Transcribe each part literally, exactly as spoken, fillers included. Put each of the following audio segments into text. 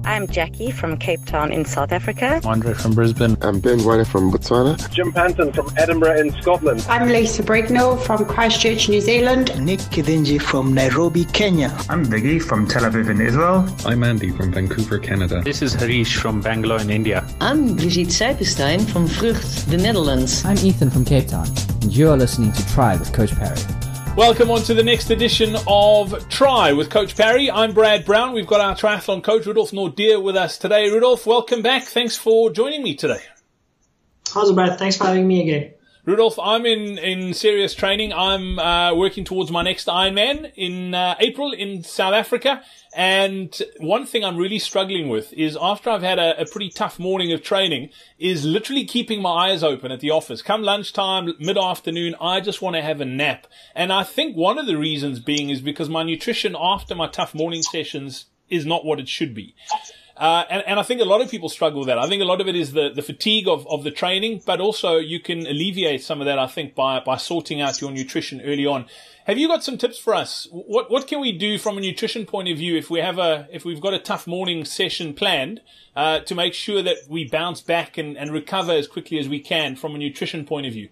I'm Jackie from Cape Town in South Africa. Andre from Brisbane. I'm Ben White from Botswana. Jim Panton from Edinburgh in Scotland. I'm Lisa Brignall from Christchurch, New Zealand. Nick Kidinji from Nairobi, Kenya. I'm Viggy from Tel Aviv in Israel. I'm Andy from Vancouver, Canada. This is Harish from Bangalore in India. I'm Brigitte Seipenstein from Vrucht, the Netherlands. I'm Ethan from Cape Town, and you are listening to Try with Coach Parry. Welcome on to the next edition of Try with Coach Parry. I'm Brad Brown. We've got our triathlon coach, Rudolf Nordeer, with us today. Rudolf, welcome back. Thanks for joining me today. How's it, Brad? Thanks for having me again. Rudolf, I'm in, in serious training. I'm uh, working towards my next Ironman in uh, April in South Africa. And one thing I'm really struggling with is after I've had a, a pretty tough morning of training is literally keeping my eyes open at the office. Come lunchtime, mid-afternoon, I just want to have a nap. And I think one of the reasons being is because my nutrition after my tough morning sessions is not what it should be. Uh, and, and I think a lot of people struggle with that. I think a lot of it is the, the fatigue of, of the training, but also you can alleviate some of that, I think, by, by sorting out your nutrition early on. Have you got some tips for us? What, what can we do from a nutrition point of view if we have a, if we've got a tough morning session planned, uh, to make sure that we bounce back and, and recover as quickly as we can from a nutrition point of view?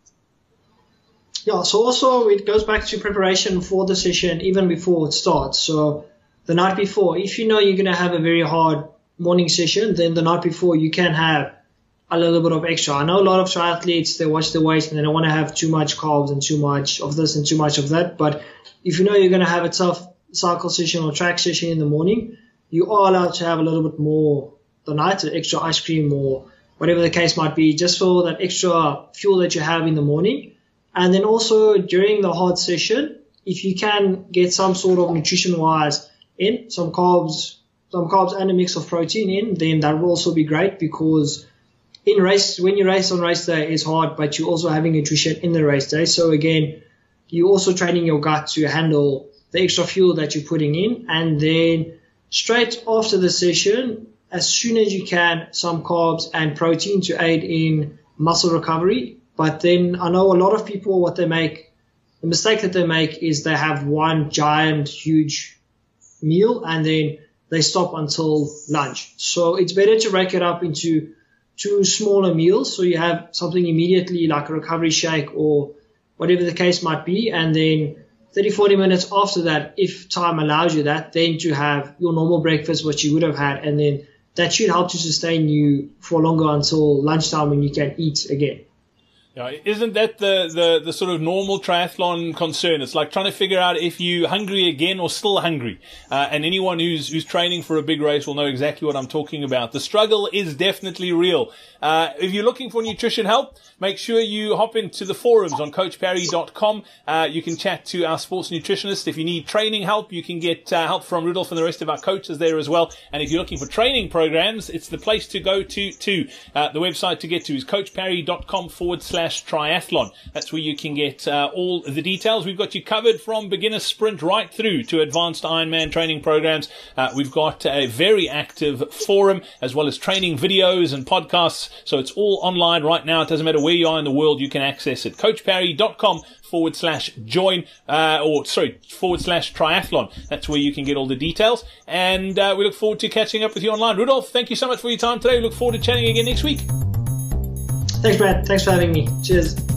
Yeah, so also it goes back to preparation for the session even before it starts. So the night before, if you know you're going to have a very hard morning session, then the night before you can have a little bit of extra. I know a lot of triathletes, they watch the weight and they don't want to have too much carbs and too much of this and too much of that. But if you know you're going to have a tough cycle session or track session in the morning, you are allowed to have a little bit more the night, extra ice cream or whatever the case might be, just for that extra fuel that you have in the morning. And then also during the hard session, if you can get some sort of nutrition-wise in, some carbs, some carbs and a mix of protein in, then that will also be great, because in race, when you race on race day, it's hard, but you're also having nutrition in the race day. So again, you're also training your gut to handle the extra fuel that you're putting in. And then straight after the session, as soon as you can, some carbs and protein to aid in muscle recovery. But then I know a lot of people, what they make, the mistake that they make is they have one giant, huge meal and then they stop until lunch. So it's better to break it up into two smaller meals, so you have something immediately like a recovery shake or whatever the case might be, and then thirty, forty minutes after that, if time allows you that, then to have your normal breakfast, what you would have had, and then that should help to sustain you for longer until lunchtime when you can eat again. Yeah, isn't that the, the, the sort of normal triathlon concern? It's like trying to figure out if you're hungry again or still hungry. Uh, and anyone who's who's training for a big race will know exactly what I'm talking about. The struggle is definitely real. Uh, if you're looking for nutrition help, make sure you hop into the forums on coach parry dot com. Uh, you can chat to our sports nutritionist. If you need training help, you can get uh, help from Rudolf and the rest of our coaches there as well. And if you're looking for training programs, it's the place to go to too. Uh, the website to get to is coach parry dot com forward slash triathlon. That's where you can get uh, all the details. We've got you covered from beginner sprint right through to advanced Ironman training programs. Uh, we've got a very active forum as well as training videos and podcasts. So it's all online right now. It doesn't matter where you are in the world, you can access it. coach parry dot com forward slash join, uh, or sorry, forward slash triathlon. That's where you can get all the details. And uh, we look forward to catching up with you online. Rudolf, thank you so much for your time today. We look forward to chatting again next week. Thanks, Brad. Thanks for having me. Cheers.